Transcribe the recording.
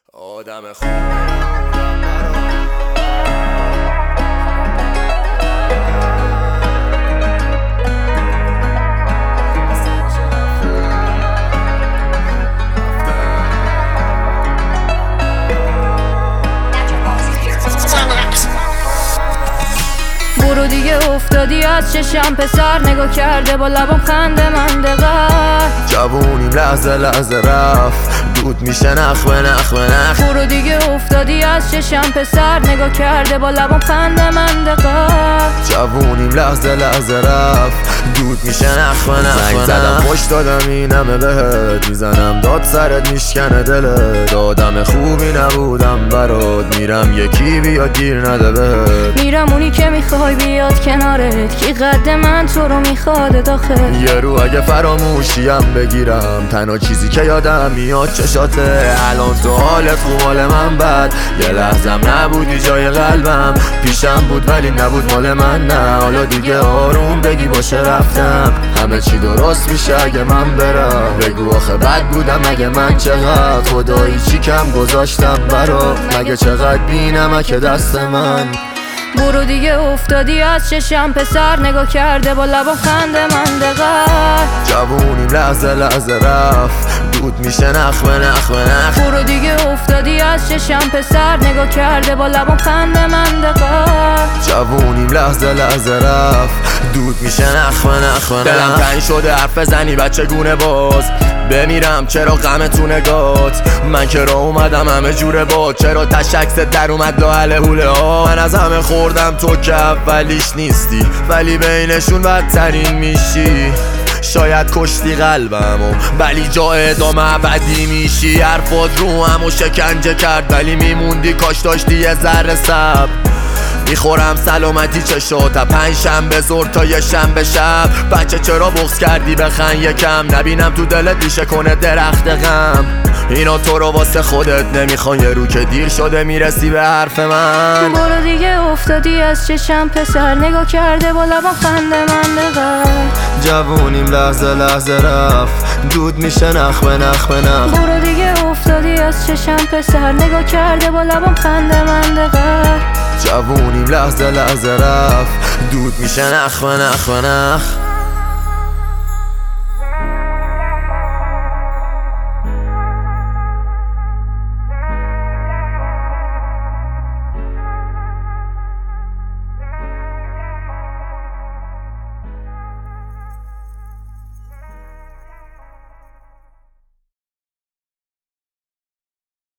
آدم خوب برو دیگه افتادی از چشم پسر، نگاه کرده با لبام خنده من دقیق. جوونیم لحظه لحظه رفت، دود میشه نخ به نخ به نخ. برو دیگه افتادی از چشم پسر، نگاه کرده با لبام خنده من دقیق. جوونیم لحظه لحظه رفت، دود میشه نخ به نخ به نخ. زدم پشت دادم اینمه بهت، میزنم داد سرت میشکنه دلت. آدم خوبی نبودم برات، میرم یکی بیاد گیر نده بهت. میرم اونی که میخوای بیاد کنارت، کی قد من تو رو میخواد داخل. یه رو اگه فراموشیم بگیرم، تنها چیزی که یادم میاد چشاته. الان تو حالت خوب حال من بد، یه لحظم نبودی جای قلبم. پیشم بود ولی نبود مال من، نه حالا دیگه آروم بگی باشه رفتم. همه چی درست میشه اگه من برم، بگو آخه بد بودم اگه من چقدر. خدایی چی کم گذاشتم برا، مگه چقدر بینمک دست من. برو دیگه افتادی از چشم پسر، نگاه کرده با لبام خنده من دقیق. جوونیم لحظه لحظه رفت، دود میشه نخ به نخ به نخ. برو دیگه افتادی از چشم پسر، نگاه کرده با لبام خنده من دقیق. جوونیم لحظه لحظه رفت، دود میشه نخ به نخ به نخ. دلم تنگ شده حرف بزنی بچه گونه باز، بمیرم چرا غم تو نگات. من که را اومدم همه جوره باد، چرا تشکست در اومد لاحل حوله ها. من از همه خوردم تو که اولیش نیستی، ولی بینشون بدترین میشی. شاید کشتی قلبمو ولی جا ادامه ابدی میشی. حرفات رو همو شکنجه کرد ولی میموندی، کاش داشتی یه ذره صبر. میخورم سلامتی چشات، پنج شنبه زور تا یه شنبه شب. بچه چرا بغض کردی بخن یکم، نبینم تو دلت ریشه کنه درخت غم. اینا تو رو واسه خودت نمیخوان، یه رو که دیر شده میرسی به حرف من. برو دیگه افتادی از چشم پسر، نگاه کرده با لبام خنده من دقیق. جوونیم لحظه لحظه رفت، دود میشه نخ به نخ به نخ. برو دیگه افتادی از چشم پسر، نگاه کرده با لبام خنده من دقیق. جوونیم لحظه لحظه رفت، دود میشه نخ به نخ به نخ.